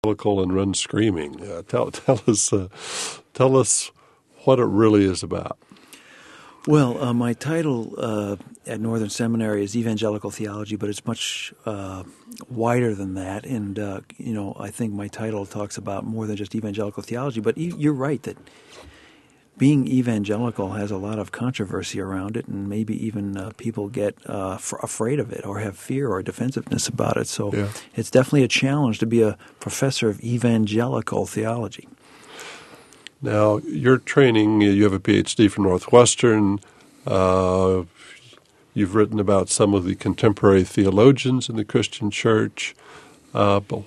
and run screaming. Tell us what it really is about. Well, my title at Northern Seminary is Evangelical Theology, but it's much wider than that. And, I think my title talks about more than just evangelical theology. But you're right that being evangelical has a lot of controversy around it, and maybe even people get afraid of it or have fear or defensiveness about it. So It's definitely a challenge to be a professor of evangelical theology. Now, your training, you have a PhD from Northwestern. You've written about some of the contemporary theologians in the Christian church. But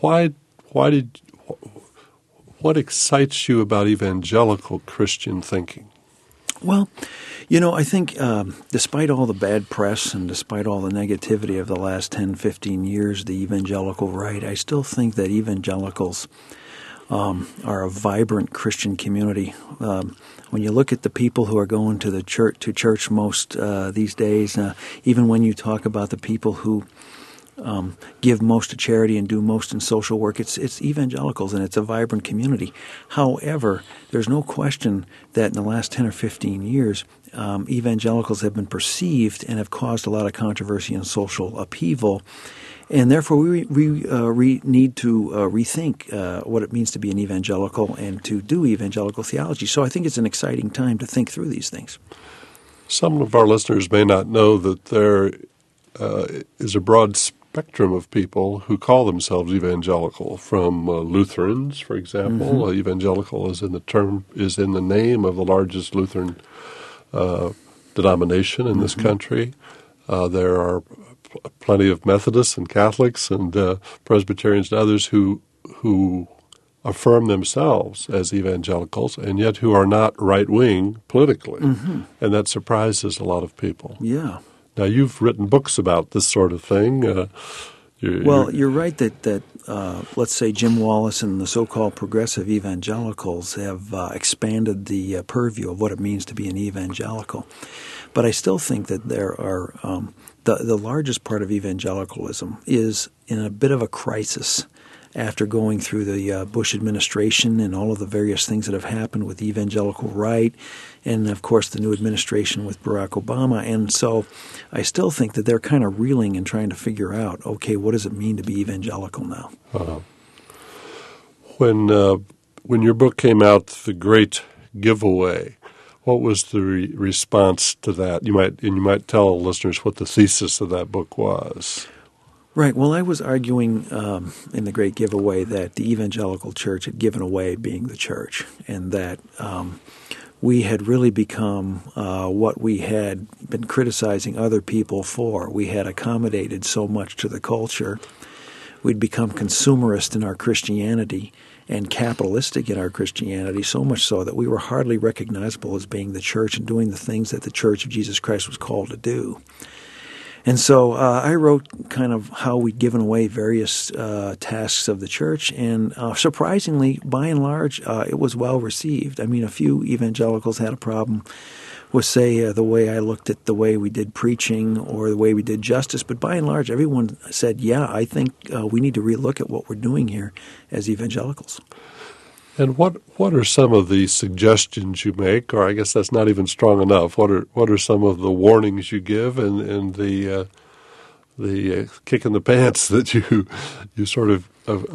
what excites you about evangelical Christian thinking? Well, I think despite all the bad press and despite all the negativity of the last 10, 15 years, the evangelical right, I still think that evangelicals are a vibrant Christian community. When you look at the people who are going to church most these days, even when you talk about the people who give most to charity and do most in social work, it's evangelicals, and it's a vibrant community. However, there's no question that in the last 10 or 15 years, evangelicals have been perceived and have caused a lot of controversy and social upheaval. And therefore, we need to rethink what it means to be an evangelical and to do evangelical theology. So I think it's an exciting time to think through these things. Some of our listeners may not know that there is a broad spectrum of people who call themselves evangelical, from Lutherans, for example. Mm-hmm. Evangelical is in the name of the largest Lutheran denomination in this country. There are plenty of Methodists and Catholics and Presbyterians and others who affirm themselves as evangelicals and yet who are not right-wing politically. Mm-hmm. And that surprises a lot of people. Yeah. Now, you've written books about this sort of thing. You're right that let's say Jim Wallis and the so-called progressive evangelicals have expanded the purview of what it means to be an evangelical. But I still think that there are the largest part of evangelicalism is in a bit of a crisis after going through the Bush administration and all of the various things that have happened with the evangelical right and, of course, the new administration with Barack Obama. And so I still think that they're kind of reeling and trying to figure out, okay, what does it mean to be evangelical now? When your book came out, The Great Giveaway, what was the response to that? You might tell listeners what the thesis of that book was. Right. Well, I was arguing in The Great Giveaway that the evangelical church had given away being the church, and that we had really become what we had been criticizing other people for. We had accommodated so much to the culture. We'd become consumerist in our Christianity and capitalistic in our Christianity, so much so that we were hardly recognizable as being the church and doing the things that the Church of Jesus Christ was called to do. And so I wrote kind of how we'd given away various tasks of the church, and surprisingly, by and large, it was well received. I mean, a few evangelicals had a problem with, say, the way I looked at the way we did preaching or the way we did justice, but by and large, everyone said, yeah, I think we need to relook at what we're doing here as evangelicals. And what are some of the suggestions you make, or I guess that's not even strong enough? What are some of the warnings you give and the kick in the pants that you sort of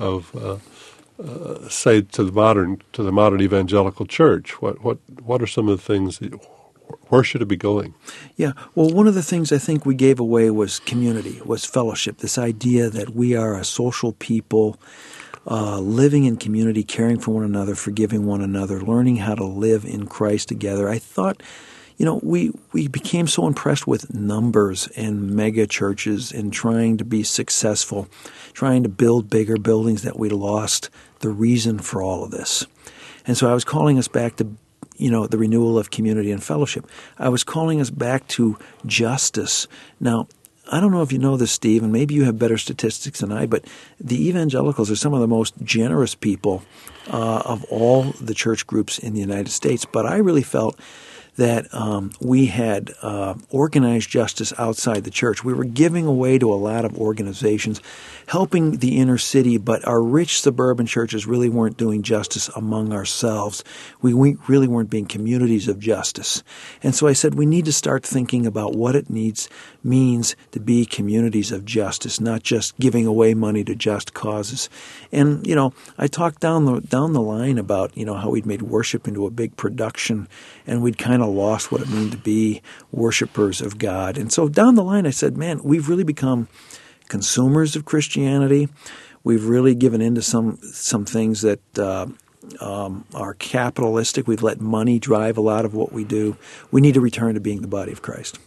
say to the modern evangelical church? What are some of the things where should it be going? Yeah, well, one of the things I think we gave away was community, was fellowship. This idea that we are a social people. Living in community, caring for one another, forgiving one another, learning how to live in Christ together. I thought, we became so impressed with numbers and mega churches and trying to be successful, trying to build bigger buildings, that we lost the reason for all of this. And so I was calling us back to the renewal of community and fellowship. I was calling us back to justice. Now, I don't know if you know this, Steve, and maybe you have better statistics than I, but the evangelicals are some of the most generous people of all the church groups in the United States. But I really felt that we had organized justice outside the church. We were giving away to a lot of organizations, helping the inner city, but our rich suburban churches really weren't doing justice among ourselves. We really weren't being communities of justice. And so I said we need to start thinking about what it means to be communities of justice, not just giving away money to just causes. And, I talked down the line about, how we'd made worship into a big production, and we'd kind of lost what it meant to be worshipers of God. And so down the line I said, man, we've really become consumers of Christianity. We've really given into some things that are capitalistic. We've let money drive a lot of what we do. We need to return to being the body of Christ.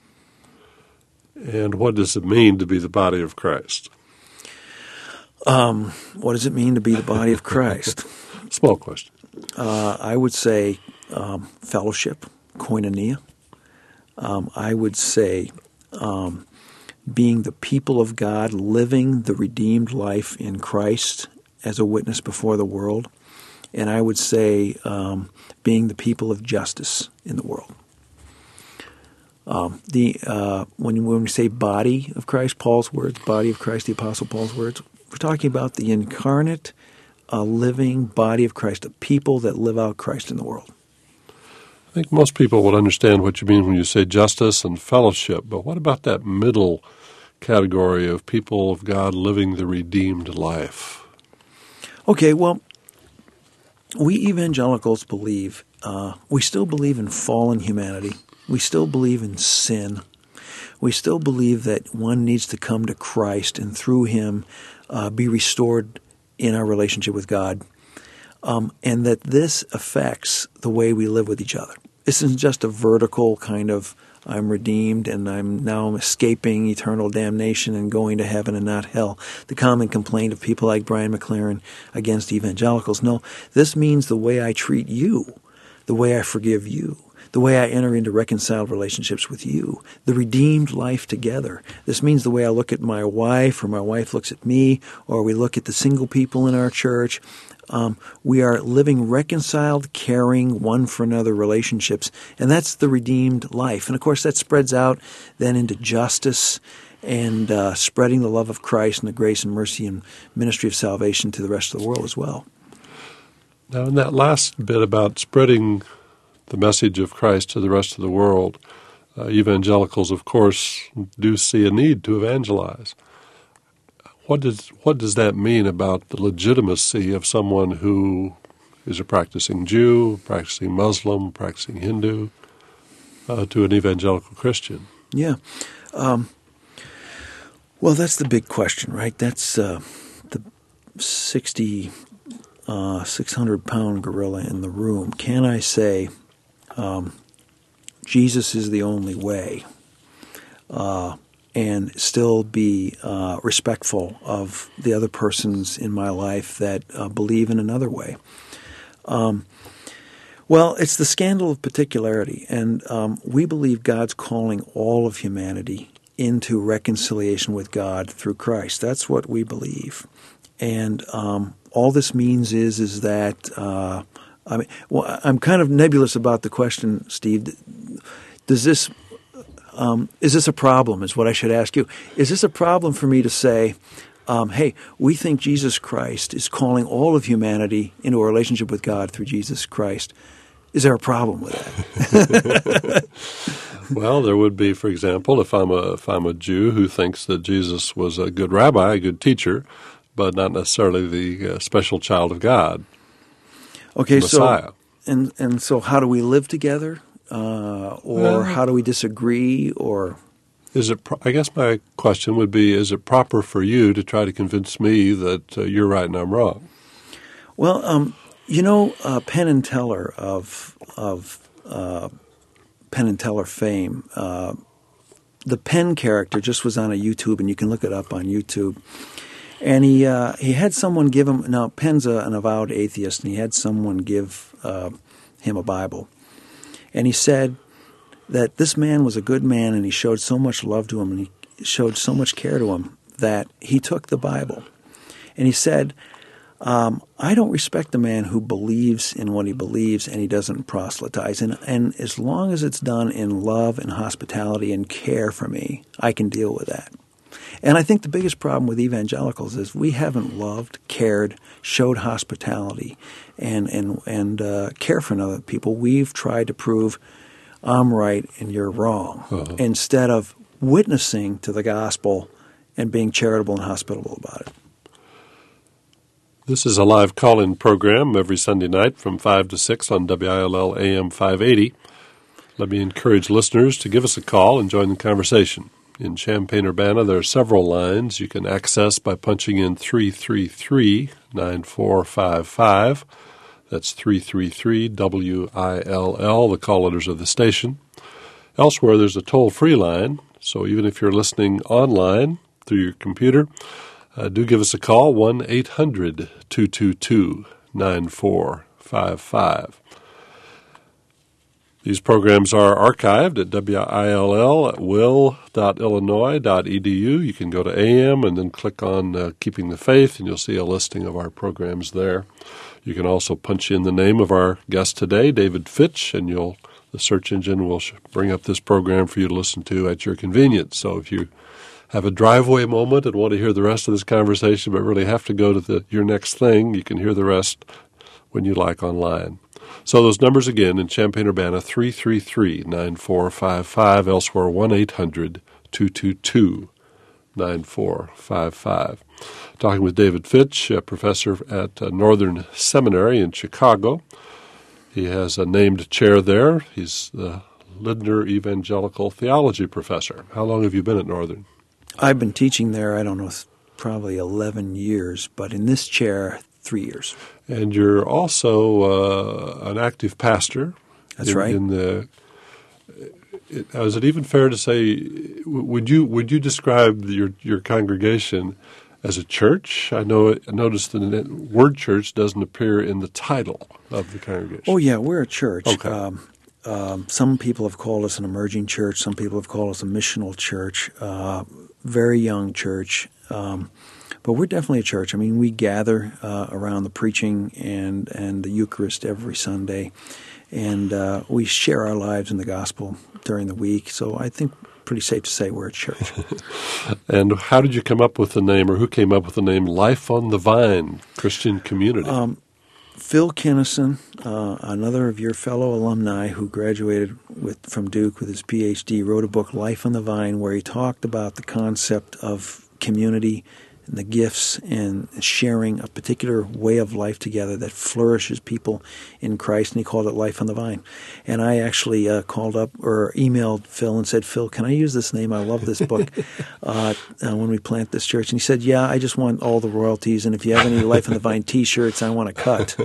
And what does it mean to be the body of Christ? What does it mean to be the body of Christ? Small question. I would say fellowship, koinonia. I would say being the people of God, living the redeemed life in Christ as a witness before the world. And I would say being the people of justice in the world. When we say body of Christ, Paul's words, body of Christ, the Apostle Paul's words, we're talking about the incarnate, living body of Christ, a people that live out Christ in the world. I think most people would understand what you mean when you say justice and fellowship, but what about that middle category of people of God living the redeemed life? Okay, well, we evangelicals believe, we still believe in fallen humanity. We still believe in sin. We still believe that one needs to come to Christ and through him be restored in our relationship with God, and that this affects the way we live with each other. This isn't just a vertical kind of I'm redeemed and I'm escaping eternal damnation and going to heaven and not hell. The common complaint of people like Brian McLaren against evangelicals. No, this means the way I treat you, the way I forgive you, the way I enter into reconciled relationships with you, the redeemed life together. This means the way I look at my wife or my wife looks at me, or we look at the single people in our church. We are living reconciled, caring, one for another relationships, and that's the redeemed life. And of course that spreads out then into justice and spreading the love of Christ and the grace and mercy and ministry of salvation to the rest of the world as well. Now in that last bit about spreading the message of Christ to the rest of the world, evangelicals, of course, do see a need to evangelize. What does that mean about the legitimacy of someone who is a practicing Jew, practicing Muslim, practicing Hindu, to an evangelical Christian? Yeah. Well, that's the big question, right? That's the 600-pound gorilla in the room. Can I say Jesus is the only way, and still be respectful of the other persons in my life that believe in another way? Well, it's the scandal of particularity, and we believe God's calling all of humanity into reconciliation with God through Christ. That's what we believe. And all this means is that I'm kind of nebulous about the question, Steve. Is this a problem, is what I should ask you. Is this a problem for me to say, hey, we think Jesus Christ is calling all of humanity into a relationship with God through Jesus Christ? Is there a problem with that? Well, there would be, for example, if I'm a Jew who thinks that Jesus was a good rabbi, a good teacher, but not necessarily the special child of God. Okay, Messiah. So so how do we live together, or how do we disagree, or? Is it? I guess my question would be: is it proper for you to try to convince me that you're right and I'm wrong? Well, Penn and Teller of Penn and Teller fame. The Penn character just was on a YouTube, and you can look it up on YouTube. And he had someone give him. Now Penn's an avowed atheist, and he had someone give him a Bible, and he said that this man was a good man, and he showed so much love to him, and he showed so much care to him that he took the Bible, and he said, I don't respect a man who believes in what he believes and he doesn't proselytize. And as long as it's done in love and hospitality and care for me, I can deal with that. And I think the biggest problem with evangelicals is we haven't loved, cared, showed hospitality, and care for other people. We've tried to prove I'm right and you're wrong, instead of witnessing to the gospel and being charitable and hospitable about it. This is a live call-in program every Sunday night from 5 to 6 on WILL AM 580. Let me encourage listeners to give us a call and join the conversation. In Champaign-Urbana, there are several lines you can access by punching in 333-9455. That's 333-WILL, the call letters of the station. Elsewhere, there's a toll-free line, so even if you're listening online through your computer, do give us a call, 1-800-222-9455. These programs are archived at will.illinois.edu. You can go to AM and then click on Keeping the Faith, and you'll see a listing of our programs there. You can also punch in the name of our guest today, David Fitch, and the search engine will bring up this program for you to listen to at your convenience. So if you have a driveway moment and want to hear the rest of this conversation but really have to go to your next thing, you can hear the rest when you like online. So those numbers again, in Champaign-Urbana, 333-9455, elsewhere 1-800-222-9455. Talking with David Fitch, a professor at Northern Seminary in Chicago. He has a named chair there. He's the Lindner Evangelical Theology Professor. How long have you been at Northern? I've been teaching there, I don't know, probably 11 years, but in this chair, 3 years. And you're also an active pastor. That's right. Is it even fair to say, would you describe your congregation as a church? I noticed the word church doesn't appear in the title of the congregation. Oh, yeah, we're a church. Okay. Some people have called us an emerging church. Some people have called us a missional church, very young church. But we're definitely a church. I mean, we gather around the preaching and the Eucharist every Sunday, and we share our lives in the gospel during the week. So I think pretty safe to say we're a church. And how did you come up with the name, or who came up with the name Life on the Vine Christian Community? Phil Kinnison, another of your fellow alumni who graduated from Duke with his Ph.D., wrote a book, Life on the Vine, where he talked about the concept of community and the gifts and sharing a particular way of life together that flourishes people in Christ, and he called it Life on the Vine. And I actually called up or emailed Phil and said, Phil, can I use this name? I love this book when we plant this church. And he said, yeah, I just want all the royalties, and if you have any Life on the Vine T-shirts, I want a cut.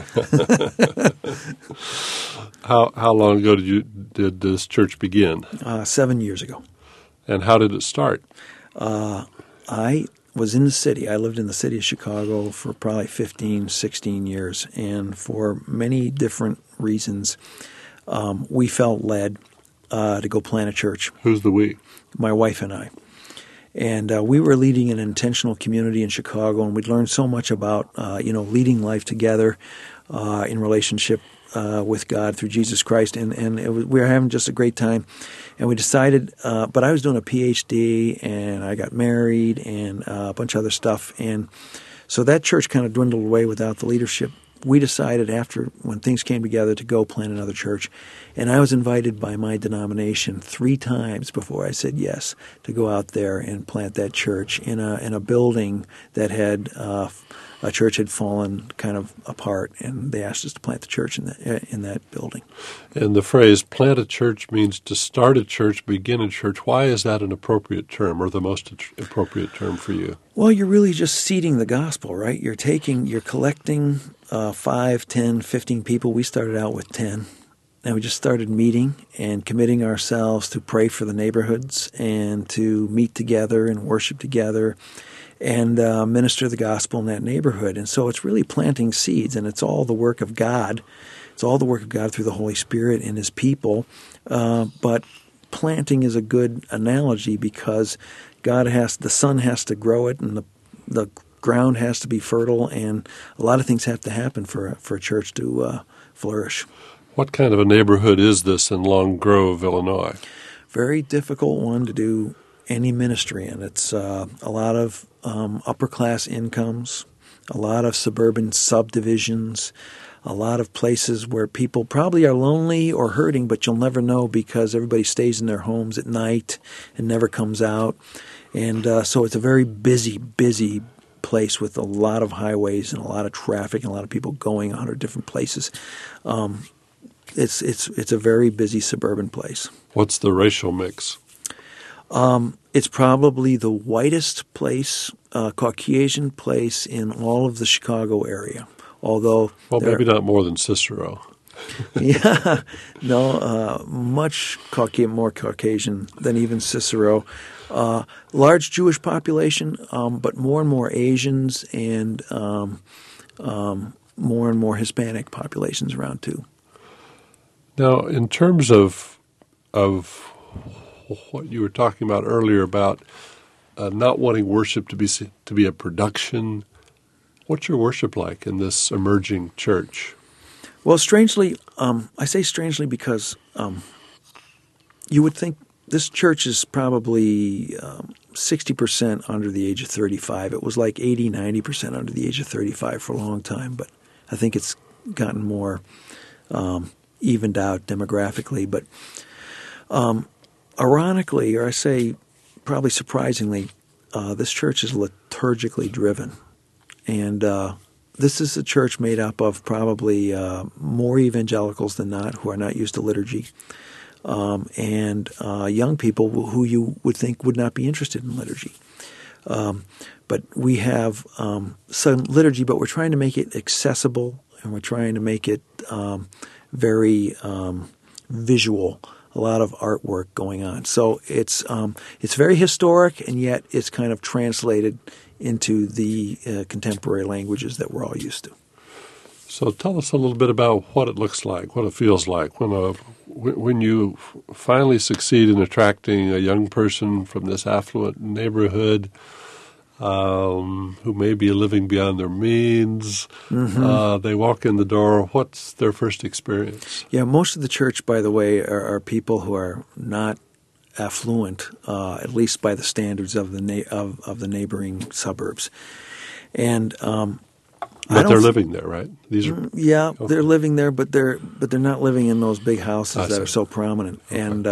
How long ago did this church begin? 7 years ago. And how did it start? I was in the city. I lived in the city of Chicago for probably 15, 16 years, and for many different reasons, we felt led to go plant a church. Who's the we? My wife and I. And we were leading an intentional community in Chicago, and we'd learned so much about, leading life together in relationship with God through Jesus Christ, and we were having just a great time. And we decided, but I was doing a PhD, and I got married, and a bunch of other stuff, and so that church kind of dwindled away without the leadership. We decided after, when things came together, to go plant another church, and I was invited by my denomination 3 times before I said yes to go out there and plant that church in a building that had a church had fallen kind of apart, and they asked us to plant the church in that building. And the phrase "plant a church" means to start a church, begin a church. Why is that an appropriate term, or the most appropriate term for you? Well, you're really just seeding the gospel, right? You're collecting 5, 10, 15 people. We started out with 10. And we just started meeting and committing ourselves to pray for the neighborhoods and to meet together and worship together and minister the gospel in that neighborhood. And so it's really planting seeds, and it's all the work of God. It's all the work of God through the Holy Spirit and His people. But planting is a good analogy because the Son has to grow it, and the ground has to be fertile, and a lot of things have to happen for a church to flourish. What kind of a neighborhood is this in Long Grove, Illinois? Very difficult one to do any ministry in. It's a lot of upper-class incomes, a lot of suburban subdivisions, a lot of places where people probably are lonely or hurting, but you'll never know because everybody stays in their homes at night and never comes out. And so it's a very busy place with a lot of highways and a lot of traffic and a lot of people going 100 different places. It's a very busy suburban place. What's the racial mix? It's probably the whitest place, Caucasian place in all of the Chicago area. Although, well, maybe not more than Cicero. Yeah, no, much more Caucasian than even Cicero. Large Jewish population, but more and more Asians and more and more Hispanic populations around too. Now, in terms of what you were talking about earlier about not wanting worship to be a production, what's your worship like in this emerging church? Well, strangely, I say strangely because you would think this church is probably 60% under the age of 35. It was like 80, 90% under the age of 35 for a long time, but I think it's gotten more evened out demographically. But ironically, or I say probably surprisingly, this church is liturgically driven. And this is a church made up of probably more evangelicals than not who are not used to liturgy, and young people who you would think would not be interested in liturgy. But we have some liturgy, but we're trying to make it accessible, and we're trying to make it very visual. A lot of artwork going on. So it's very historic, and yet it's kind of translated into the contemporary languages that we're all used to. So tell us a little bit about what it looks like, what it feels like when you finally succeed in attracting a young person from this affluent neighborhood who may be living beyond their means. Mm-hmm. They walk in the door. What's their first experience? Yeah, most of the church, by the way, are people who are not affluent, at least by the standards of the neighboring suburbs, and but they're living there, right? These are okay. They're living there, but they're not living in those big houses that are so prominent. Okay. And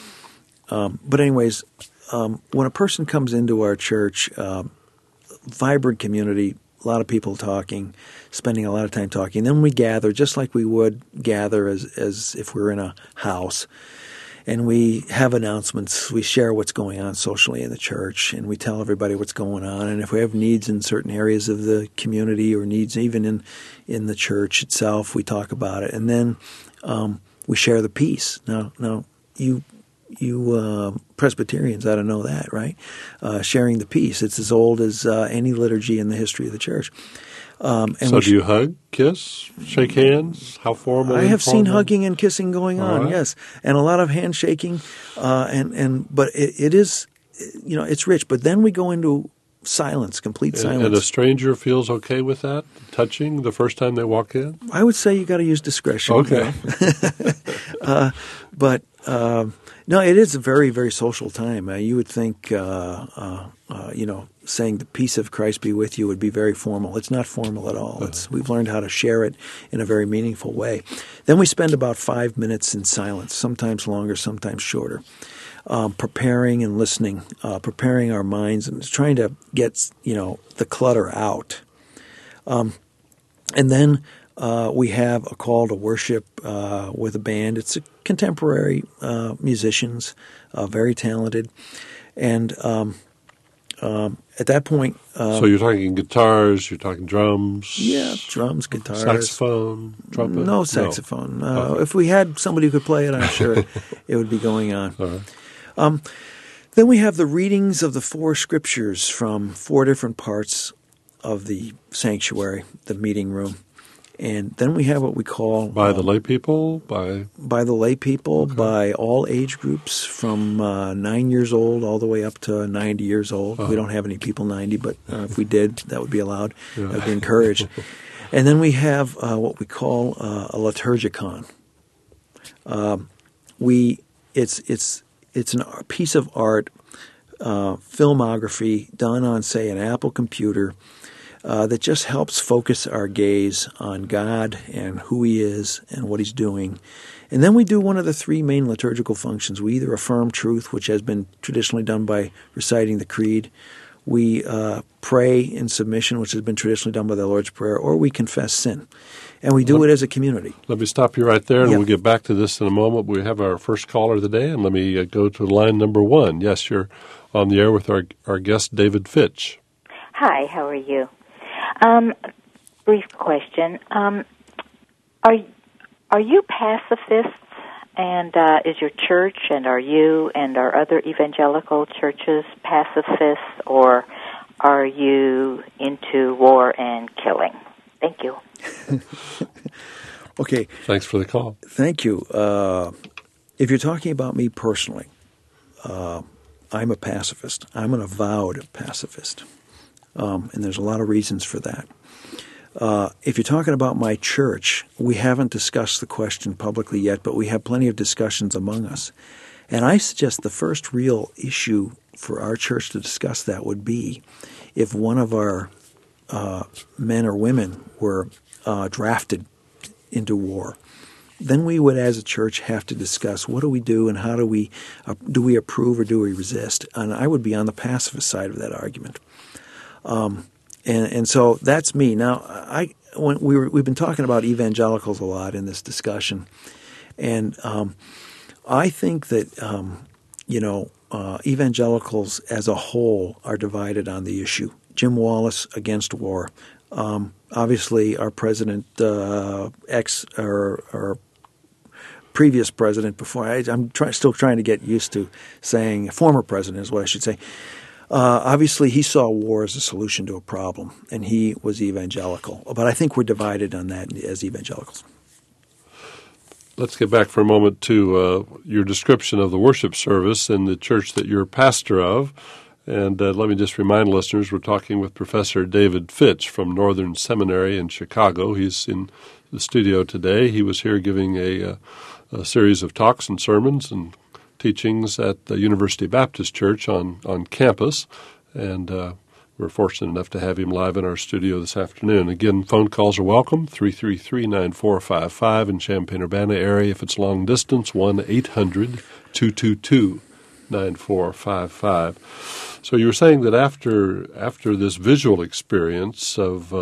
but anyways, when a person comes into our church, vibrant community, a lot of people talking, spending a lot of time talking. Then we gather just like we would gather as if we were in a house. And we have announcements. We share what's going on socially in the church, and we tell everybody what's going on. And if we have needs in certain areas of the community or needs even in the church itself, we talk about it. And then we share the peace. Now you Presbyterians ought to know that, right? Sharing the peace. It's as old as any liturgy in the history of the church. So do you hug, kiss, shake hands? How formal? I have seen hugging and kissing going on, right. Yes, and a lot of handshaking, but it is, it's rich. But then we go into silence, complete silence. And a stranger feels okay with that, touching the first time they walk in? I would say you got to use discretion. Okay. But no, it is a very, very social time. You would think, saying the peace of Christ be with you would be very formal. It's not formal at all. We've learned how to share it in a very meaningful way. Then we spend about 5 minutes in silence, sometimes longer, sometimes shorter, preparing and listening, preparing our minds and trying to get, the clutter out. And then we have a call to worship with a band. It's contemporary musicians, very talented. And at that point... so you're talking guitars, you're talking drums? Yeah, drums, guitars. Saxophone, trumpet? No saxophone. Okay. If we had somebody who could play it, I'm sure it would be going on. All right. Then we have the readings of the 4 scriptures from 4 different parts of the sanctuary, the meeting room. And then we have what we call by the lay people, by the lay people, by all age groups from 9 years old all the way up to 90 years old. We don't have any people 90, but if we did, that would be allowed. That would be encouraged. And then we have what we call a liturgicon. It's a piece of art, filmography done on, say, an Apple computer that just helps focus our gaze on God and who He is and what He's doing. And then we do one of the three main liturgical functions. We either affirm truth, which has been traditionally done by reciting the Creed. We pray in submission, which has been traditionally done by the Lord's Prayer, or we confess sin. And we do it as a community. Let me stop you right there, and we'll get back to this in a moment. We have our first caller of the day, and let me go to line number 1. Yes, you're on the air with our guest, David Fitch. Hi, how are you? Brief question. Are you pacifists, and is your church, and are you and are other evangelical churches pacifists, or are you into war and killing? Thank you. Okay. Thanks for the call. Thank you. If you're talking about me personally, I'm a pacifist. I'm an avowed pacifist. And there's a lot of reasons for that. If you're talking about my church, we haven't discussed the question publicly yet, but we have plenty of discussions among us. And I suggest the first real issue for our church to discuss that would be if one of our men or women were drafted into war. Then we would, as a church, have to discuss what do we do and how do we approve or do we resist? And I would be on the pacifist side of that argument. And so that's me. Now, we've been talking about evangelicals a lot in this discussion, and I think that evangelicals as a whole are divided on the issue. Jim Wallace against war. Obviously, our president, or previous president before. I'm still trying to get used to saying former president is what I should say. Obviously, he saw war as a solution to a problem, and he was evangelical. But I think we're divided on that as evangelicals. Let's get back for a moment to your description of the worship service in the church that you're pastor of. And let me just remind listeners, we're talking with Professor David Fitch from Northern Seminary in Chicago. He's in the studio today. He was here giving a series of talks and sermons and teachings at the University Baptist Church on campus. And we're fortunate enough to have him live in our studio this afternoon. Again, phone calls are welcome, 333-9455 in Champaign-Urbana area. If it's long distance, 1-800-222-9455. So you were saying that after this visual experience of,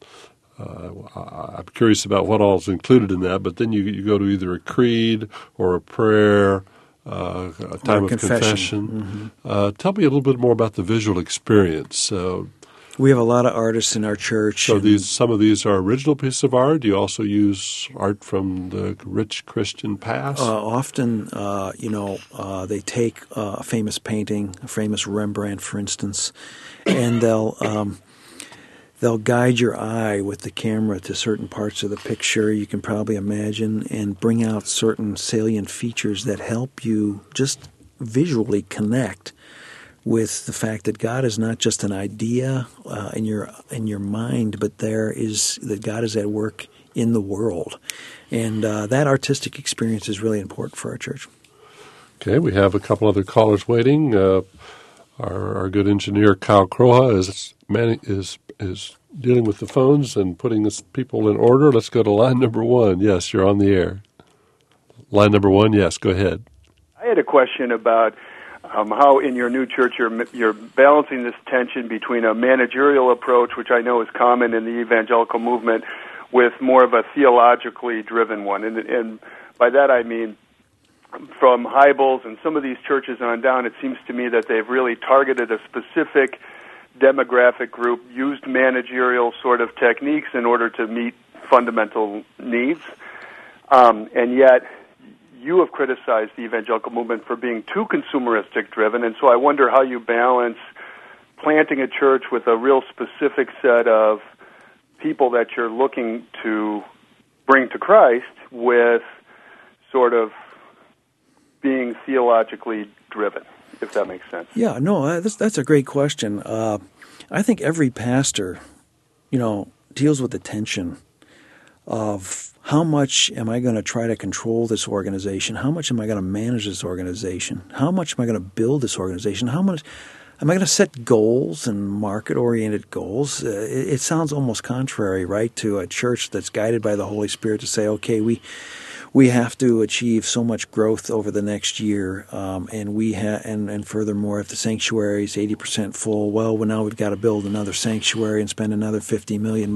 I'm curious about what all is included in that, but then you go to either a creed or a prayer, a time of confession. Mm-hmm. Tell me a little bit more about the visual experience. We have a lot of artists in our church. So some of these are original pieces of art. Do you also use art from the rich Christian past? Often, they take a famous painting, a famous Rembrandt, for instance, and they'll guide your eye with the camera to certain parts of the picture, you can probably imagine, and bring out certain salient features that help you just visually connect with the fact that God is not just an idea in your mind, but that God is at work in the world. And that artistic experience is really important for our church. Okay, we have a couple other callers waiting. Our good engineer, Kyle Croha, is dealing with the phones and putting the people in order. Let's go to line number 1. Yes, you're on the air. Line number 1, yes, go ahead. I had a question about how in your new church you're balancing this tension between a managerial approach, which I know is common in the evangelical movement, with more of a theologically driven one. And by that I mean from Hybels and some of these churches on down, it seems to me that they've really targeted a specific demographic group, used managerial sort of techniques in order to meet fundamental needs. And yet you have criticized the evangelical movement for being too consumeristic driven, and so I wonder how you balance planting a church with a real specific set of people that you're looking to bring to Christ with sort of being theologically driven, if that makes sense. Yeah, no, that's a great question. I think every pastor, deals with the tension of how much am I going to try to control this organization? How much am I going to manage this organization? How much am I going to build this organization? How much am I going to set goals and market-oriented goals? It sounds almost contrary, right, to a church that's guided by the Holy Spirit to say, okay, we have to achieve so much growth over the next year, and furthermore, if the sanctuary is 80% full, well, now we've got to build another sanctuary and spend another $50 million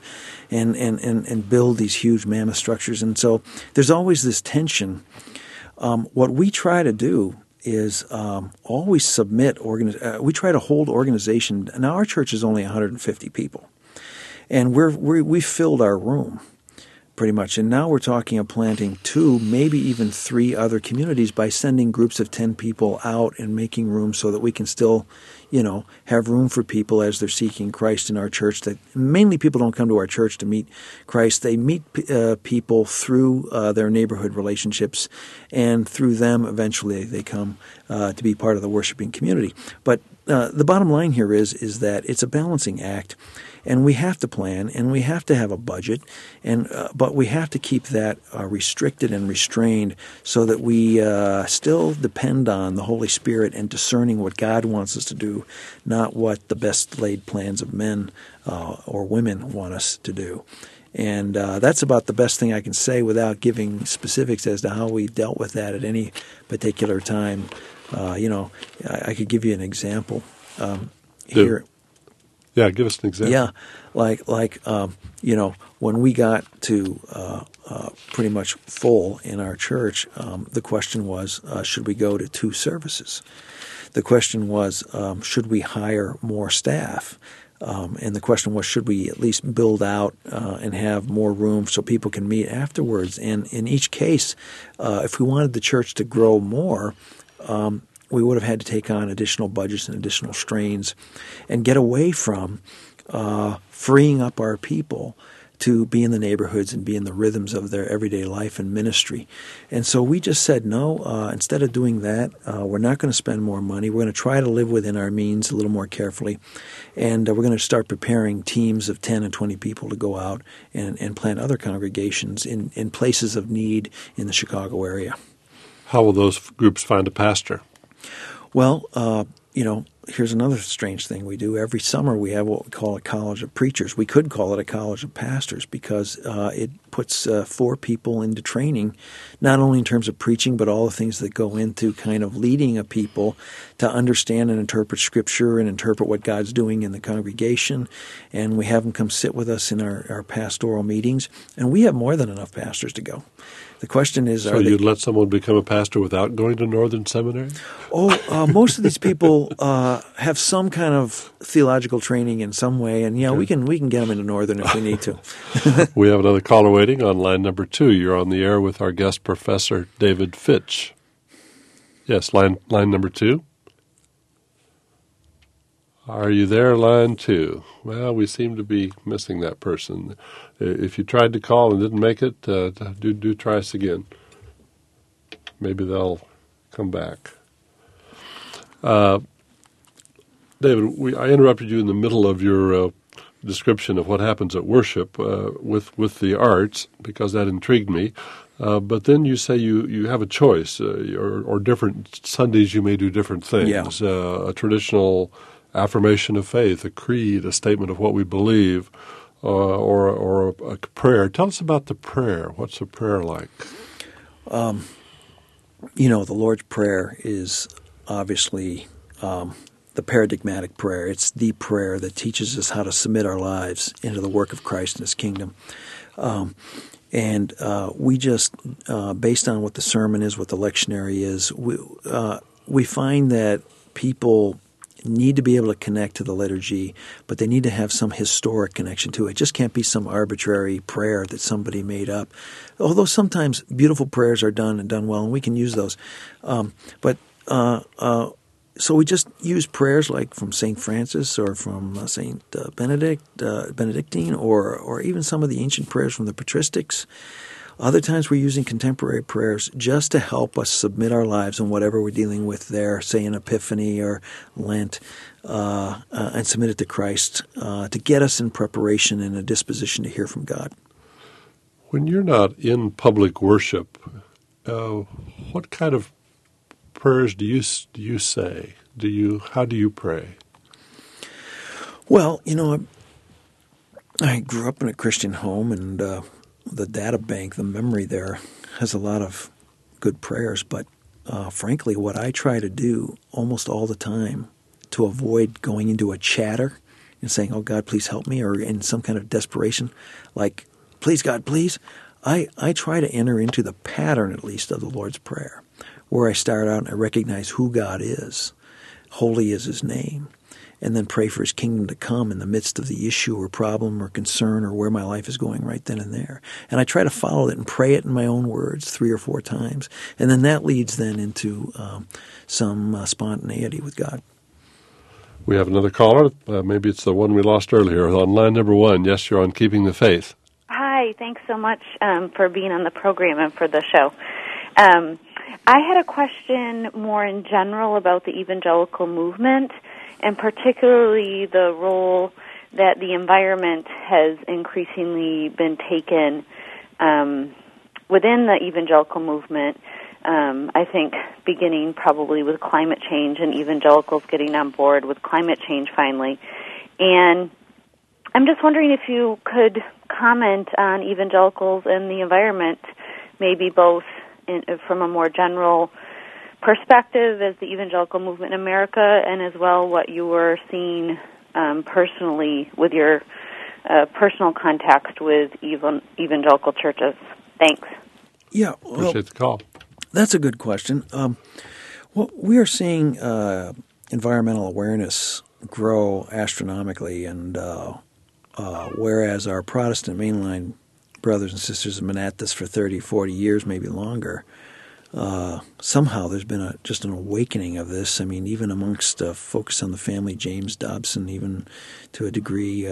and build these huge mammoth structures. And so there's always this tension. What we try to do is always submit. We try to hold organization. Now our church is only 150 people, and we filled our room pretty much. And now we're talking of planting 2, maybe even 3 other communities by sending groups of 10 people out and making room so that we can still, have room for people as they're seeking Christ in our church. That mainly people don't come to our church to meet Christ. They meet people through their neighborhood relationships, and through them eventually they come to be part of the worshiping community. But the bottom line here is that it's a balancing act. And we have to plan, and we have to have a budget, but we have to keep that restricted and restrained so that we still depend on the Holy Spirit and discerning what God wants us to do, not what the best laid plans of men or women want us to do. And that's about the best thing I can say without giving specifics as to how we dealt with that at any particular time. I could give you an example here. Yeah, give us an example. Yeah, like when we got to pretty much full in our church, the question was, should we go to 2 services? The question was, should we hire more staff? And the question was, should we at least build out and have more room so people can meet afterwards? And in each case, if we wanted the church to grow more, we would have had to take on additional budgets and additional strains and get away from freeing up our people to be in the neighborhoods and be in the rhythms of their everyday life and ministry. And so we just said, no, instead of doing that, we're not going to spend more money. We're going to try to live within our means a little more carefully. And we're going to start preparing teams of 10 and 20 people to go out and plant other congregations in places of need in the Chicago area. How will those groups find a pastor? Well, here's another strange thing we do. Every summer we have what we call a college of preachers. We could call it a college of pastors because it puts 4 people into training, not only in terms of preaching, but all the things that go into kind of leading a people to understand and interpret Scripture and interpret what God's doing in the congregation. And we have them come sit with us in our pastoral meetings. And we have more than enough pastors to go. The question is, so you'd let someone become a pastor without going to Northern Seminary? Most of these people have some kind of theological training in some way, and we can get them into Northern if we need to. We have another caller waiting on line number 2. You're on the air with our guest, Professor David Fitch. Yes, line number 2. Are you there, line 2? Well, we seem to be missing that person. If you tried to call and didn't make it, do try us again. Maybe they'll come back. David, I interrupted you in the middle of your description of what happens at worship with the arts because that intrigued me. But then you say you have a choice, or different Sundays you may do different things. Yeah. A traditional affirmation of faith, a creed, a statement of what we believe, or a prayer. Tell us about the prayer. What's a prayer like? The Lord's Prayer is obviously the paradigmatic prayer. It's the prayer that teaches us how to submit our lives into the work of Christ and His kingdom. And we just, based on what the sermon is, what the lectionary is, we find that people need to be able to connect to the liturgy, but they need to have some historic connection to it. It just can't be some arbitrary prayer that somebody made up. Although sometimes beautiful prayers are done and done well, and we can use those. But So we just use prayers like from St. Francis or from St. Benedictine or even some of the ancient prayers from the patristics. Other times we're using contemporary prayers just to help us submit our lives in whatever we're dealing with there, say in Epiphany or Lent, and submit it to Christ to get us in preparation and a disposition to hear from God. When you're not in public worship, what kind of prayers do you say? How do you pray? Well, I grew up in a Christian home, and the data bank, the memory there, has a lot of good prayers. But frankly, what I try to do almost all the time to avoid going into a chatter and saying, "Oh God, please help me," or in some kind of desperation, like, "Please God, please," I try to enter into the pattern, at least, of the Lord's Prayer, where I start out and I recognize who God is, holy is His name, and then pray for His kingdom to come in the midst of the issue or problem or concern or where my life is going right then and there. And I try to follow it and pray it in my own words 3 or 4 times. And then that leads then into some spontaneity with God. We have another caller. Maybe it's the one we lost earlier. On line number 1. Yes, you're on Keeping the Faith. Hi, thanks so much for being on the program and for the show. I had a question more in general about the evangelical movement, and particularly the role that the environment has increasingly been taken within the evangelical movement. I think beginning probably with climate change and evangelicals getting on board with climate change finally. And I'm just wondering if you could comment on evangelicals and the environment, maybe both from a more general perspective as the evangelical movement in America, and as well what you were seeing personally with your personal context with evangelical churches. Thanks. Yeah, appreciate the call. That's a good question. Well, we are seeing environmental awareness grow astronomically, and whereas our Protestant mainline brothers and sisters have been at this for 30, 40 years, maybe longer, somehow there's been just an awakening of this. I mean, even amongst Focus on the Family, James Dobson, even to a degree,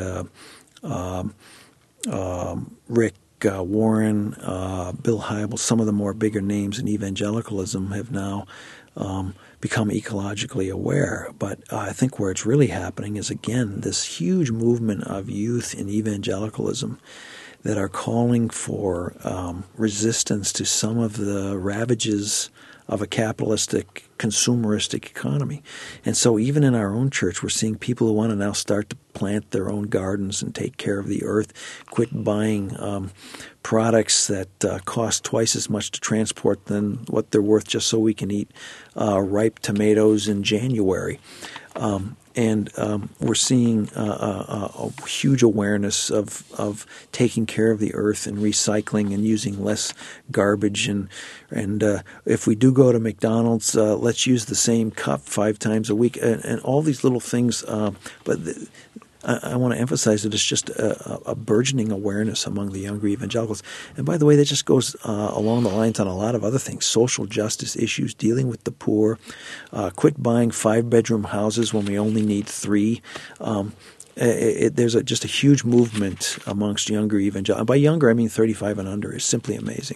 Rick Warren, Bill Hybels, some of the more bigger names in evangelicalism have now become ecologically aware. But I think where it's really happening is, again, this huge movement of youth in evangelicalism that are calling for resistance to some of the ravages of a capitalistic, consumeristic economy. And so even in our own church, we're seeing people who want to now start to plant their own gardens and take care of the earth, quit buying products that cost twice as much to transport than what they're worth just so we can eat ripe tomatoes in January. And we're seeing a huge awareness of taking care of the earth and recycling and using less garbage. And if we do go to McDonald's, let's use the same cup 5 times a week. And all these little things. But I want to emphasize that it's just a burgeoning awareness among the younger evangelicals. And by the way, that just goes along the lines on a lot of other things: social justice issues, dealing with the poor, quit buying 5-bedroom houses when we only need 3. There's just a huge movement amongst younger evangelicals. By younger, I mean 35 and under. It's simply amazing.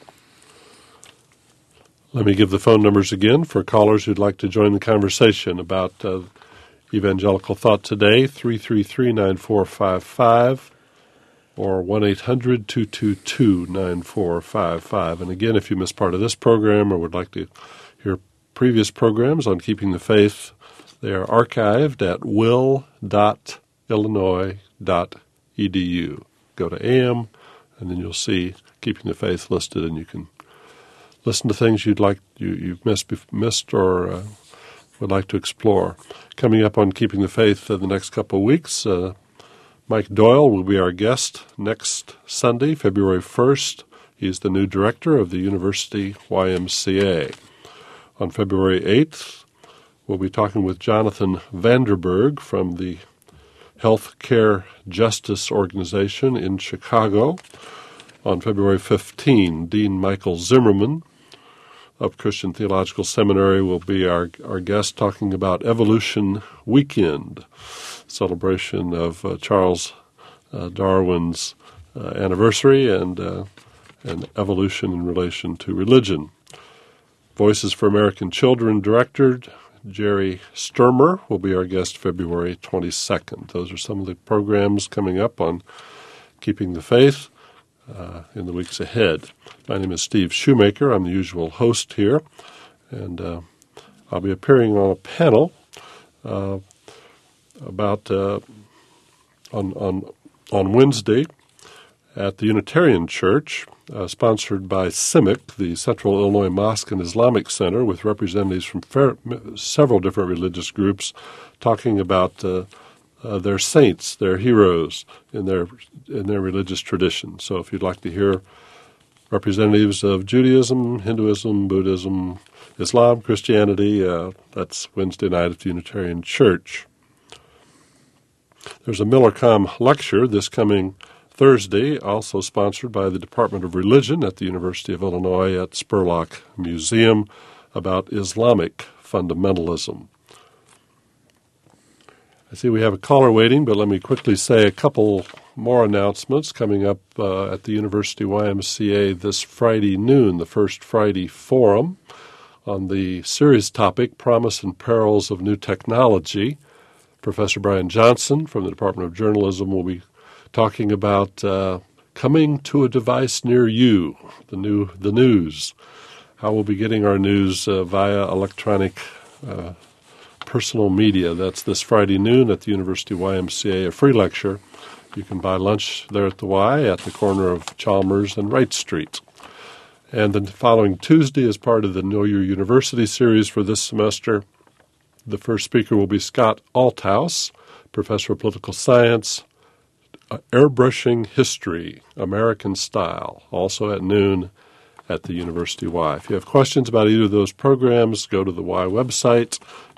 Let me give the phone numbers again for callers who'd like to join the conversation about Evangelical Thought Today, 333-9455 or 1-800-222-9455. And again, if you missed part of this program or would like to hear previous programs on Keeping the Faith, they are archived at will.illinois.edu. Go to AM, and then you'll see Keeping the Faith listed, and you can listen to things you've missed or would like to explore. Coming up on Keeping the Faith the next couple of weeks, Mike Doyle will be our guest next Sunday, February 1st. He's the new director of the University YMCA. On February 8th, we'll be talking with Jonathan Vanderberg from the Health Care Justice Organization in Chicago. On February 15, Dean Michael Zimmerman of Christian Theological Seminary, will be our guest talking about Evolution Weekend, celebration of Charles Darwin's anniversary and evolution in relation to religion. Voices for American Children Director Jerry Sturmer will be our guest February 22nd. Those are some of the programs coming up on Keeping the Faith in the weeks ahead. My name is Steve Shoemaker. I'm the usual host here, and I'll be appearing on a panel about on Wednesday at the Unitarian Church, sponsored by CIMIC, the Central Illinois Mosque and Islamic Center, with representatives from several different religious groups, talking about their saints, their heroes in their religious tradition. So if you'd like to hear representatives of Judaism, Hinduism, Buddhism, Islam, Christianity, that's Wednesday night at the Unitarian Church. There's a Millercom lecture this coming Thursday, also sponsored by the Department of Religion at the University of Illinois at Spurlock Museum, about Islamic fundamentalism. I see we have a caller waiting, but let me quickly say a couple more announcements coming up at the University YMCA this Friday noon, the First Friday Forum, on the series topic, Promise and Perils of New Technology. Professor Brian Johnson from the Department of Journalism will be talking about coming to a device near you, the news, how we'll be getting our news via electronic personal media. That's this Friday noon at the University YMCA, a free lecture. You can buy lunch there at the Y at the corner of Chalmers and Wright Street. And the following Tuesday, as part of the Know Your University series for this semester, the first speaker will be Scott Althouse, professor of political science, Airbrushing History, American Style, also at noon at the University Y. If you have questions about either of those programs, go to the Y website,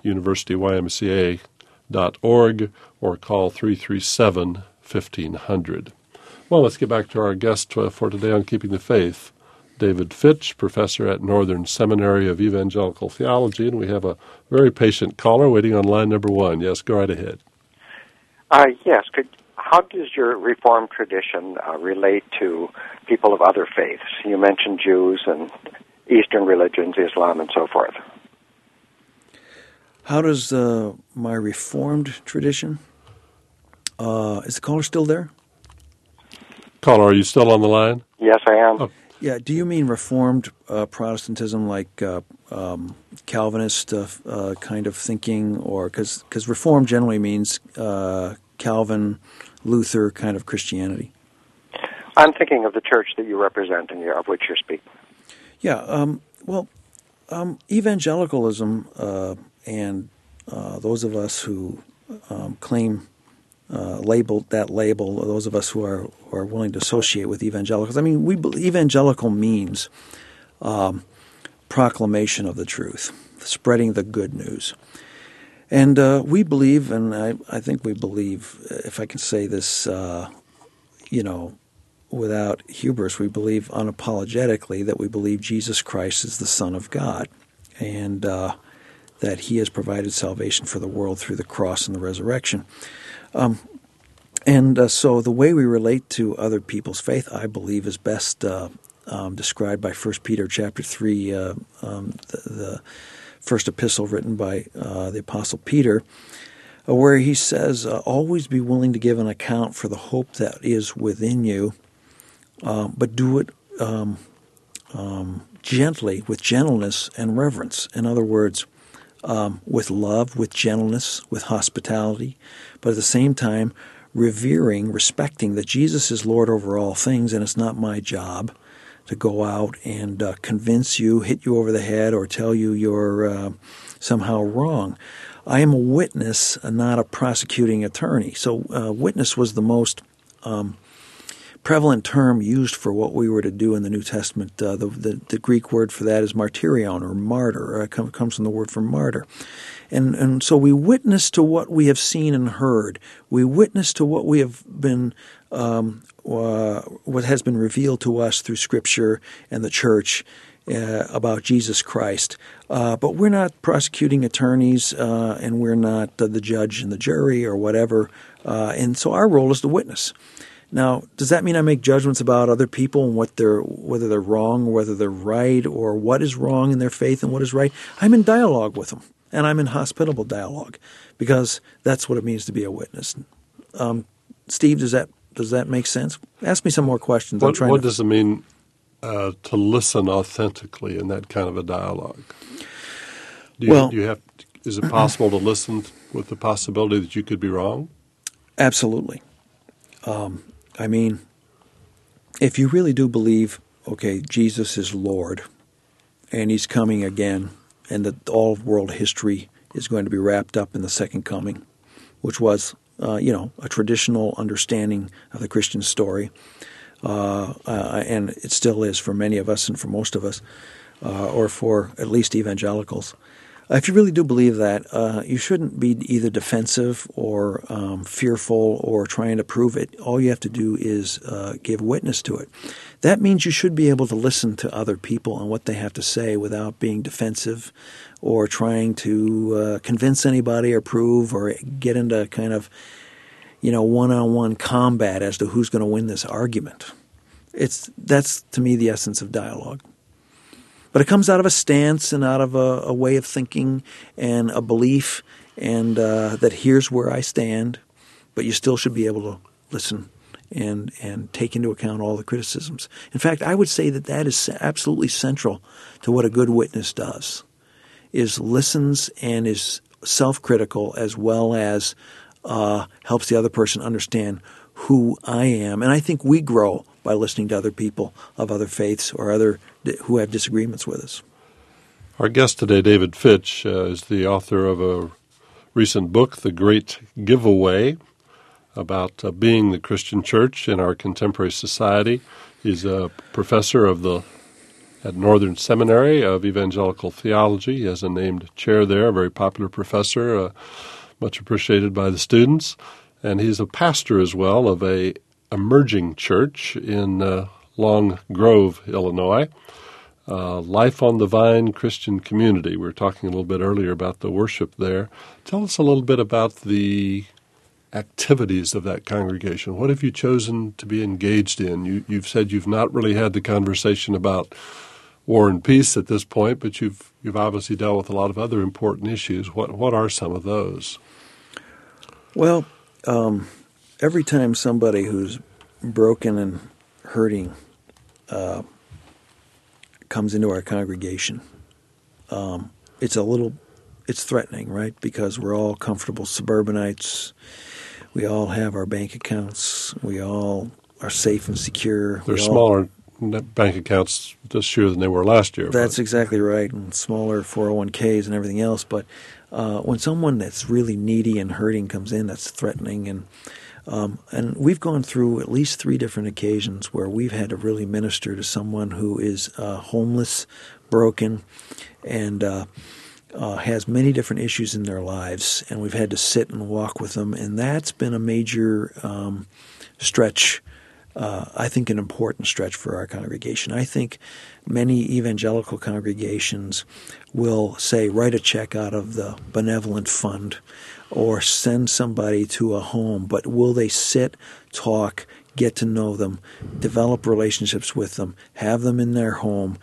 universityymca.org, or call 337-1500. Well, let's get back to our guest for today on Keeping the Faith, David Fitch, professor at Northern Seminary of Evangelical Theology, and we have a very patient caller waiting on line number one. Yes, go right ahead. Yes, how does your Reformed tradition relate to people of other faiths? You mentioned Jews and Eastern religions, Islam, and so forth. How does my Reformed tradition? Is the caller still there? Caller, are you still on the line? Yes, I am. Oh. Yeah, do you mean Reformed Protestantism like Calvinist kind of thinking? Or because Reformed generally means Calvin, Luther kind of Christianity? I'm thinking of the church that you represent and of which you're speaking. Yeah, evangelicalism and those of us who claim that label, those of us who are willing to associate with evangelicals. I mean, evangelical means proclamation of the truth, spreading the good news. And we believe, and I think we believe, if I can say this, without hubris, we believe unapologetically that we believe Jesus Christ is the Son of God, and that He has provided salvation for the world through the cross and the resurrection. So the way we relate to other people's faith, I believe, is best described by 1 Peter chapter 3, the first epistle written by the Apostle Peter, where he says, always be willing to give an account for the hope that is within you, but do it gently, with gentleness and reverence. In other words, with love, with gentleness, with hospitality, but at the same time, revering, respecting that Jesus is Lord over all things, and it's not my job to go out and convince you, hit you over the head, or tell you you're somehow wrong. I am a witness, not a prosecuting attorney. So witness was the most prevalent term used for what we were to do in the New Testament. The Greek word for that is martyrion, or martyr. It comes from the word for martyr. And so we witness to what we have seen and heard. We witness to what we have been what has been revealed to us through Scripture and the Church about Jesus Christ. But we're not prosecuting attorneys, and we're not the judge and the jury or whatever. And so our role is to witness. Now, does that mean I make judgments about other people and whether they're wrong or whether they're right, or what is wrong in their faith and what is right? I'm in dialogue with them, and I'm in hospitable dialogue, because that's what it means to be a witness. Steve, does that make sense? Ask me some more questions. What does it mean to listen authentically in that kind of a dialogue? Is it possible to listen with the possibility that you could be wrong? Absolutely. I mean, if you really do believe, okay, Jesus is Lord, and He's coming again, and that all of world history is going to be wrapped up in the second coming, which was, a traditional understanding of the Christian story, and it still is for many of us and for most of us, or for at least evangelicals. If you really do believe that, you shouldn't be either defensive or fearful or trying to prove it. All you have to do is give witness to it. That means you should be able to listen to other people and what they have to say without being defensive or trying to convince anybody or prove or get into kind of, one-on-one combat as to who's going to win this argument. That's, to me, the essence of dialogue. But it comes out of a stance and out of a way of thinking and a belief, and that here's where I stand, but you still should be able to listen and take into account all the criticisms. In fact, I would say that is absolutely central to what a good witness does, is listens and is self-critical as well as helps the other person understand who I am. And I think we grow by listening to other people of other faiths or who have disagreements with us. Our guest today, David Fitch, is the author of a recent book, The Great Giveaway, about being the Christian church in our contemporary society. He's a professor at Northern Seminary of Evangelical Theology. He has a named chair there, a very popular professor, much appreciated by the students. And he's a pastor as well of a emerging church in Long Grove, Illinois, Life on the Vine Christian Community. We were talking a little bit earlier about the worship there. Tell us a little bit about the activities of that congregation. What have you chosen to be engaged in? You've said you've not really had the conversation about war and peace at this point, but you've obviously dealt with a lot of other important issues. What are some of those? Well, every time somebody who's broken and hurting comes into our congregation, it's threatening, right? Because we're all comfortable suburbanites. We all have our bank accounts. We all are safe and secure. They're smaller bank accounts this year than they were last year. That's exactly right, and smaller 401ks and everything else. But when someone that's really needy and hurting comes in, that's threatening. And we've gone through at least 3 different occasions where we've had to really minister to someone who is homeless, broken, and has many different issues in their lives. And we've had to sit and walk with them. And that's been a major stretch, I think an important stretch for our congregation. I think many evangelical congregations will say, write a check out of the benevolent fund or send somebody to a home, but will they sit, talk, get to know them, develop relationships with them, have them in their home,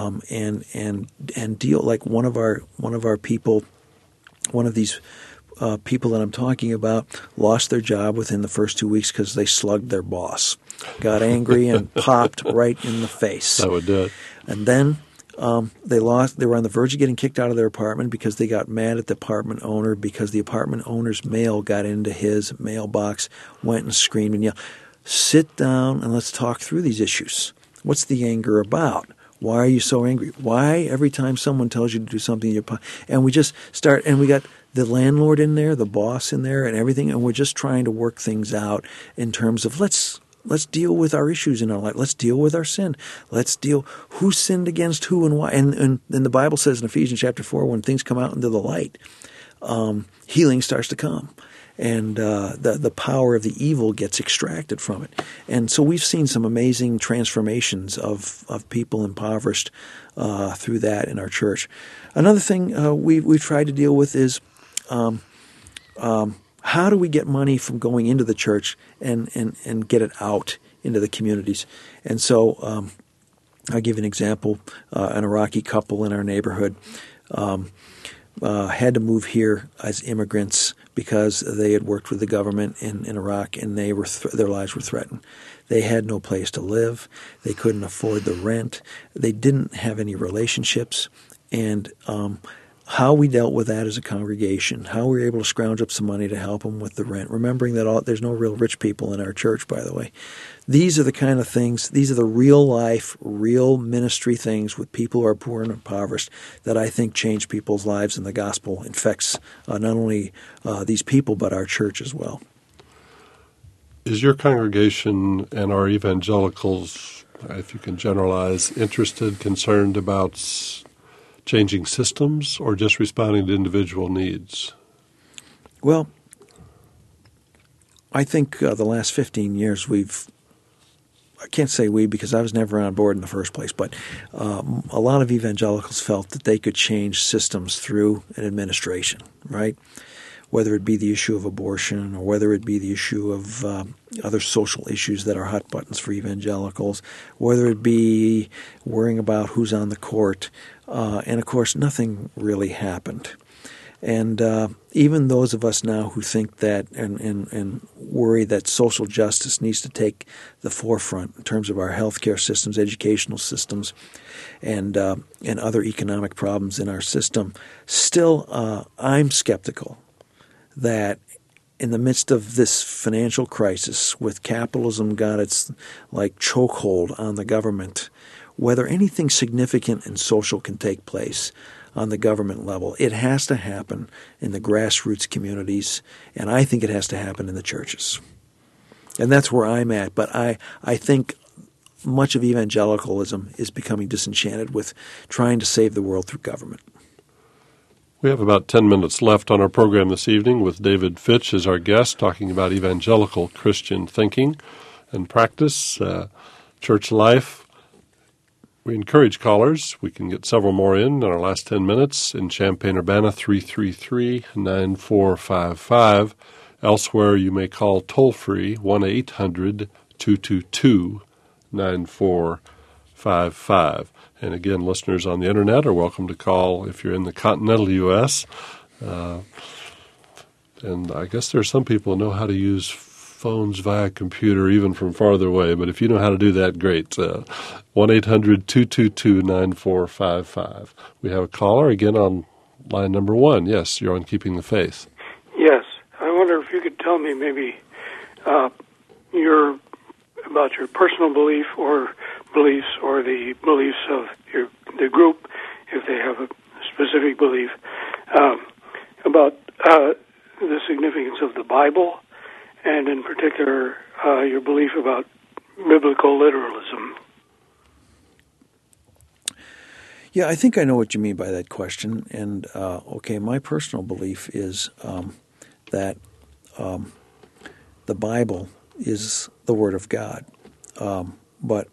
and deal like one of our people, one of these people that I'm talking about lost their job within the first 2 weeks because they slugged their boss, got angry and popped right in the face. That would do it. And then they were on the verge of getting kicked out of their apartment because they got mad at the apartment owner because the apartment owner's mail got into his mailbox, went and screamed and yelled, sit down and let's talk through these issues. What's the anger about? Why are you so angry? Why every time someone tells you to do something, and we just start, and we got the landlord in there, the boss in there, and everything, and we're just trying to work things out in terms of let's deal with our issues in our life. Let's deal with our sin. Let's deal who sinned against who and why. And the Bible says in Ephesians chapter 4, when things come out into the light, healing starts to come. and the power of the evil gets extracted from it. And so we've seen some amazing transformations of people impoverished through that in our church. Another thing we've tried to deal with is how do we get money from going into the church and get it out into the communities? And so I'll give you an example. An Iraqi couple in our neighborhood had to move here as immigrants because they had worked with the government in Iraq, and their lives were threatened. They had no place to live. They couldn't afford the rent. They didn't have any relationships. And how we dealt with that as a congregation, how we were able to scrounge up some money to help them with the rent, remembering that there's no real rich people in our church, by the way. These are the kind of things, these are the real life, real ministry things with people who are poor and impoverished that I think change people's lives, and the gospel infects not only these people but our church as well. Is your congregation and our evangelicals, if you can generalize, interested, concerned about changing systems, or just responding to individual needs? Well, I think the last 15 years I can't say we because I was never on board in the first place, but a lot of evangelicals felt that they could change systems through an administration, right? Whether it be the issue of abortion or whether it be the issue of other social issues that are hot buttons for evangelicals, whether it be worrying about who's on the court. And, of course, nothing really happened. And even those of us now who think that and worry that social justice needs to take the forefront in terms of our healthcare systems, educational systems, and other economic problems in our system, still I'm skeptical that in the midst of this financial crisis, with capitalism got its chokehold on the government, whether anything significant and social can take place on the government level. It has to happen in the grassroots communities, and I think it has to happen in the churches. And that's where I'm at. But I think much of evangelicalism is becoming disenchanted with trying to save the world through government. We have about 10 minutes left on our program this evening with David Fitch as our guest, talking about evangelical Christian thinking and practice, church life. We encourage callers. We can get several more in our last 10 minutes. In Champaign-Urbana, 333-9455. Elsewhere, you may call toll-free 1-800-222-9455. And again, listeners on the Internet are welcome to call if you're in the continental U.S. And I guess there are some people who know how to use phones via computer even from farther away. But if you know how to do that, great. 1-800-222-9455. We have a caller again on line number 1. Yes, you're on Keeping the Faith. Yes. I wonder if you could tell me maybe about your personal belief or beliefs, or the beliefs of the group, if they have a specific belief, about the significance of the Bible, and in particular your belief about biblical literalism. Yeah, I think I know what you mean by that question. And, my personal belief is that the Bible is the Word of God. But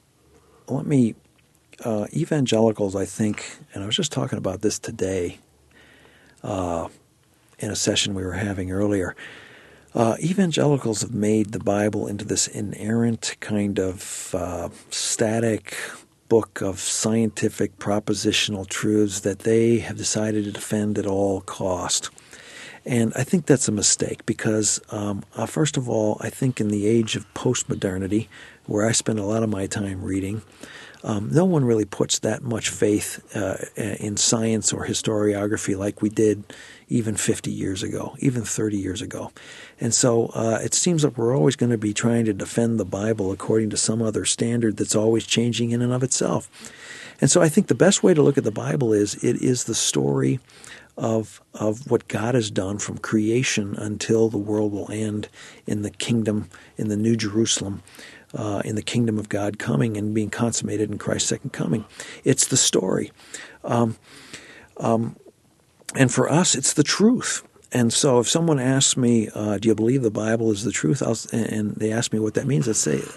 evangelicals, I think, and I was just talking about this today in a session we were having earlier, evangelicals have made the Bible into this inerrant kind of static book of scientific propositional truths that they have decided to defend at all cost. And I think that's a mistake because, first of all, I think in the age of postmodernity, where I spend a lot of my time reading, no one really puts that much faith in science or historiography like we did even 50 years ago, even 30 years ago. And so it seems like we're always going to be trying to defend the Bible according to some other standard that's always changing in and of itself. And so I think the best way to look at the Bible is it is the story of what God has done from creation until the world will end in the kingdom, in the New Jerusalem, in the kingdom of God coming and being consummated in Christ's second coming. It's the story. And for us, it's the truth. And so if someone asks me, do you believe the Bible is the truth, and they ask me what that means,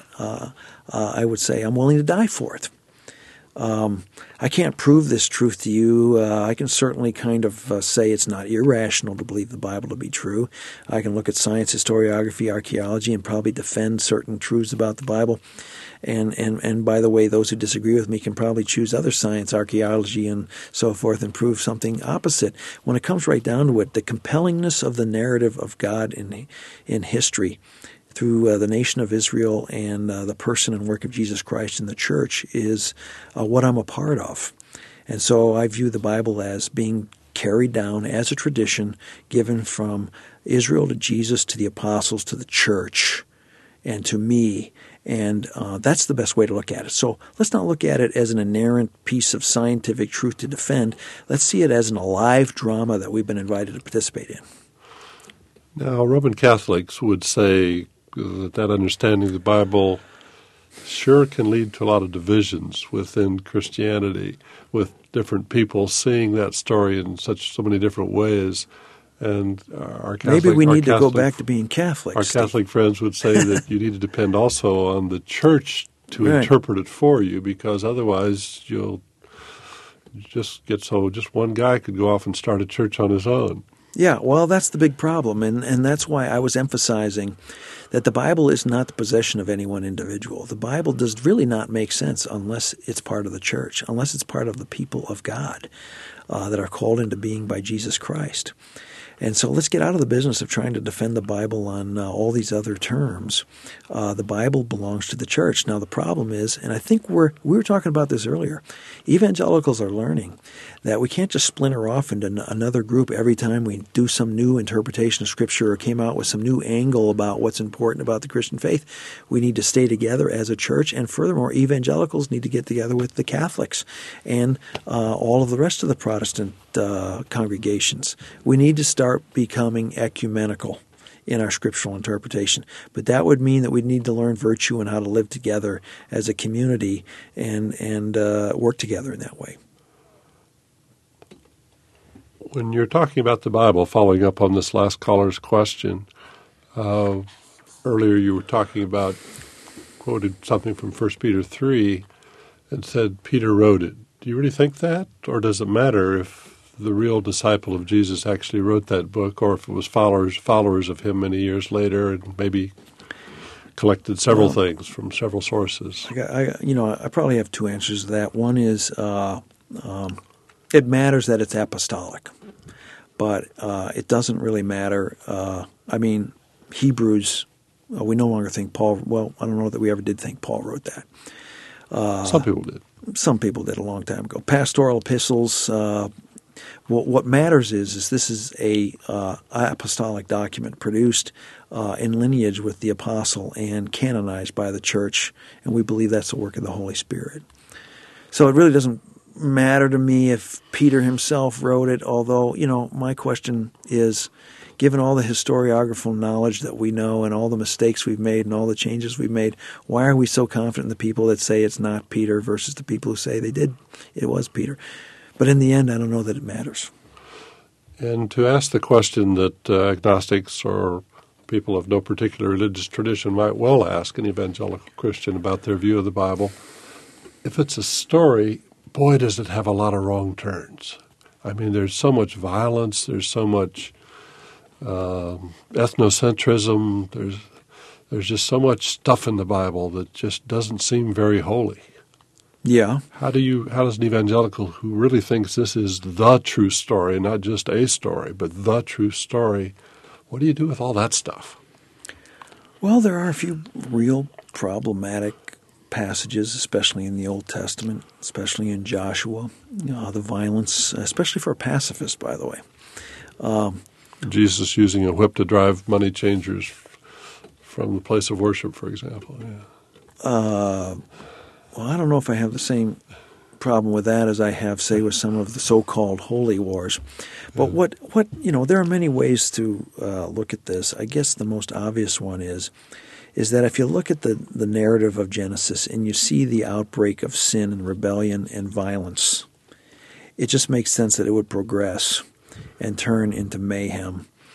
I would say I'm willing to die for it. I can't prove this truth to you. I can certainly kind of say it's not irrational to believe the Bible to be true. I can look at science, historiography, archaeology, and probably defend certain truths about the Bible. And by the way, those who disagree with me can probably choose other science, archaeology, and so forth, and prove something opposite. When it comes right down to it, the compellingness of the narrative of God in history through the nation of Israel and the person and work of Jesus Christ in the church is what I'm a part of. And so I view the Bible as being carried down as a tradition given from Israel to Jesus to the apostles to the church and to me. And that's the best way to look at it. So let's not look at it as an inerrant piece of scientific truth to defend. Let's see it as an alive drama that we've been invited to participate in. Now, Roman Catholics would say that understanding of the Bible sure can lead to a lot of divisions within Christianity, with different people seeing that story in so many different ways. And our Catholic, maybe we need to go back to being Catholic. Our Catholic friends would say that you need to depend also on the church to interpret it for you, because otherwise you'll just get just one guy could go off and start a church on his own. Yeah, well, that's the big problem, and that's why I was emphasizing that the Bible is not the possession of any one individual. The Bible does really not make sense unless it's part of the church, unless it's part of the people of God that are called into being by Jesus Christ. And so let's get out of the business of trying to defend the Bible on all these other terms. The Bible belongs to the church. Now the problem is, and I think we were talking about this earlier, evangelicals are learning that we can't just splinter off into another group every time we do some new interpretation of Scripture or came out with some new angle about what's important about the Christian faith. We need to stay together as a church, and furthermore, evangelicals need to get together with the Catholics and all of the rest of the Protestant congregations. We need to start becoming ecumenical in our scriptural interpretation. But that would mean that we need to learn virtue and how to live together as a community and work together in that way. When you're talking about the Bible, following up on this last caller's question, earlier you were talking about, quoted something from 1 Peter 3 and said Peter wrote it. Do you really think that? Or does it matter if the real disciple of Jesus actually wrote that book, or if it was followers of him many years later and maybe collected several things from several sources? I probably have two answers to that. One is it matters that it's apostolic, but it doesn't really matter. Hebrews, we no longer think Paul, well, I don't know that we ever did think Paul wrote that. Some people did. Some people did a long time ago. Pastoral epistles, what matters is this is a apostolic document produced in lineage with the apostle and canonized by the church, and we believe that's the work of the Holy Spirit. So it really doesn't matter to me if Peter himself wrote it, although, my question is, given all the historiographical knowledge that we know and all the mistakes we've made and all the changes we've made, why are we so confident in the people that say it's not Peter versus the people who say it was Peter? But in the end, I don't know that it matters. And to ask the question that agnostics or people of no particular religious tradition might well ask an evangelical Christian about their view of the Bible, if it's a story, boy, does it have a lot of wrong turns. I mean, there's so much violence, there's so much ethnocentrism, there's just so much stuff in the Bible that just doesn't seem very holy. Yeah. How does an evangelical who really thinks this is the true story, not just a story, but the true story, what do you do with all that stuff? Well, there are a few real problematic passages, especially in the Old Testament, especially in Joshua, the violence, especially for a pacifist, by the way. Jesus using a whip to drive money changers from the place of worship, for example. Yeah. Well, I don't know if I have the same problem with that as I have, say, with some of the so-called holy wars. But what there are many ways to look at this. I guess the most obvious one is that if you look at the narrative of Genesis and you see the outbreak of sin and rebellion and violence, it just makes sense that it would progress and turn into mayhem.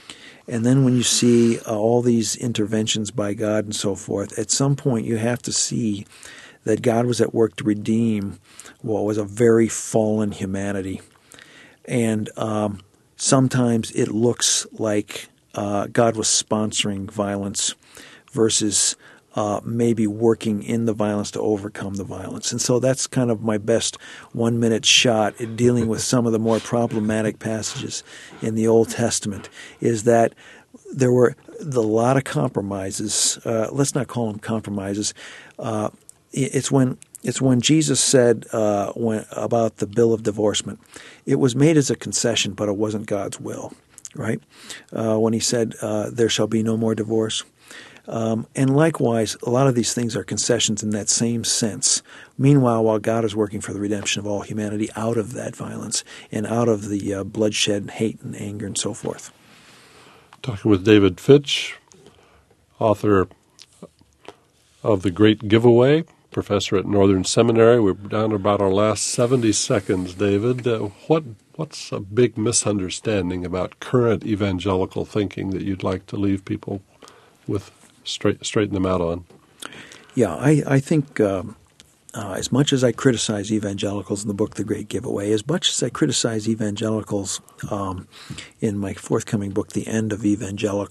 And then when you see all these interventions by God and so forth, at some point you have to see that God was at work to redeem what was a very fallen humanity. And sometimes it looks like God was sponsoring violence versus maybe working in the violence to overcome the violence. And so that's kind of my best 1-minute shot at dealing with some of the more problematic passages in the Old Testament, is that there were a lot of compromises. Let's not call them compromises. It's when Jesus said about the bill of divorcement, it was made as a concession, but it wasn't God's will, right? When he said, there shall be no more divorce. And likewise, a lot of these things are concessions in that same sense. Meanwhile, while God is working for the redemption of all humanity out of that violence and out of the bloodshed, hate, and anger, and so forth. Talking with David Fitch, author of The Great Giveaway, professor at Northern Seminary. We're down to about our last 70 seconds, David. What's a big misunderstanding about current evangelical thinking that you'd like to leave people with, straighten them out on? Yeah, I think as much as I criticize evangelicals in the book The Great Giveaway, as much as I criticize evangelicals in my forthcoming book The End of Evangelicalism, ?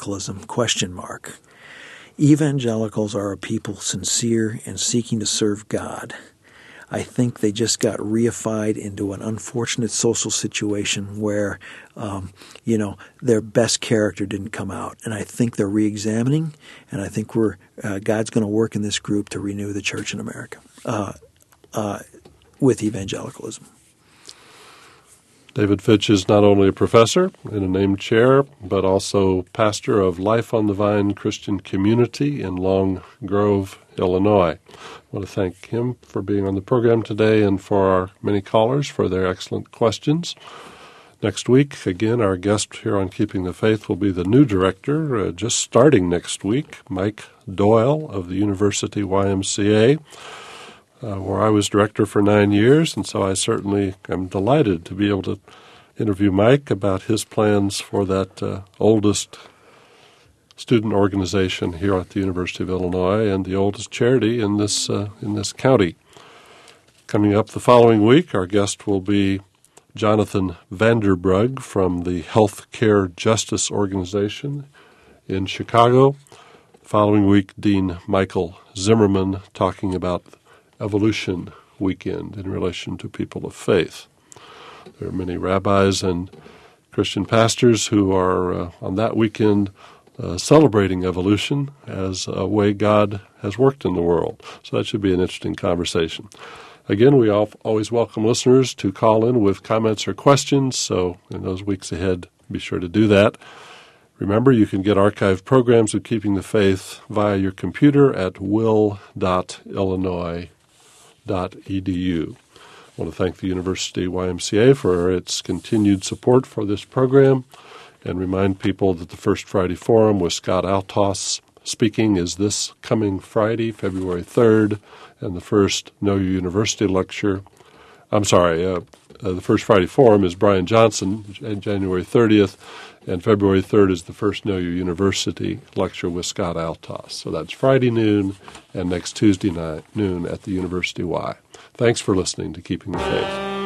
Evangelicals are a people sincere and seeking to serve God. I think they just got reified into an unfortunate social situation where, their best character didn't come out. And I think they're re-examining, and I think God's going to work in this group to renew the church in America with evangelicalism. David Fitch is not only a professor in a named chair, but also pastor of Life on the Vine Christian Community in Long Grove, Illinois. I want to thank him for being on the program today and for our many callers for their excellent questions. Next week, again, our guest here on Keeping the Faith will be the new director, just starting next week, Mike Doyle of the University YMCA, where I was director for 9 years, and so I certainly am delighted to be able to interview Mike about his plans for that oldest student organization here at the University of Illinois and the oldest charity in this county. Coming up the following week, our guest will be Jonathan Vanderbrug from the Healthcare Justice Organization in Chicago. Following week, Dean Michael Zimmerman talking about Evolution Weekend in relation to people of faith. There are many rabbis and Christian pastors who are on that weekend celebrating evolution as a way God has worked in the world. So that should be an interesting conversation. Again, we always welcome listeners to call in with comments or questions, so in those weeks ahead, be sure to do that. Remember, you can get archived programs of Keeping the Faith via your computer at will.illinois.edu. I want to thank the University YMCA for its continued support for this program and remind people that the First Friday Forum with Scott Altos speaking is this coming Friday, February 3rd, and the first Know Your University lecture. The First Friday Forum is Brian Johnson, January 30th, and February 3rd is the first Know Your University lecture with Scott Altos. So that's Friday noon and next Tuesday noon at the University Y. Thanks for listening to Keeping the Faith.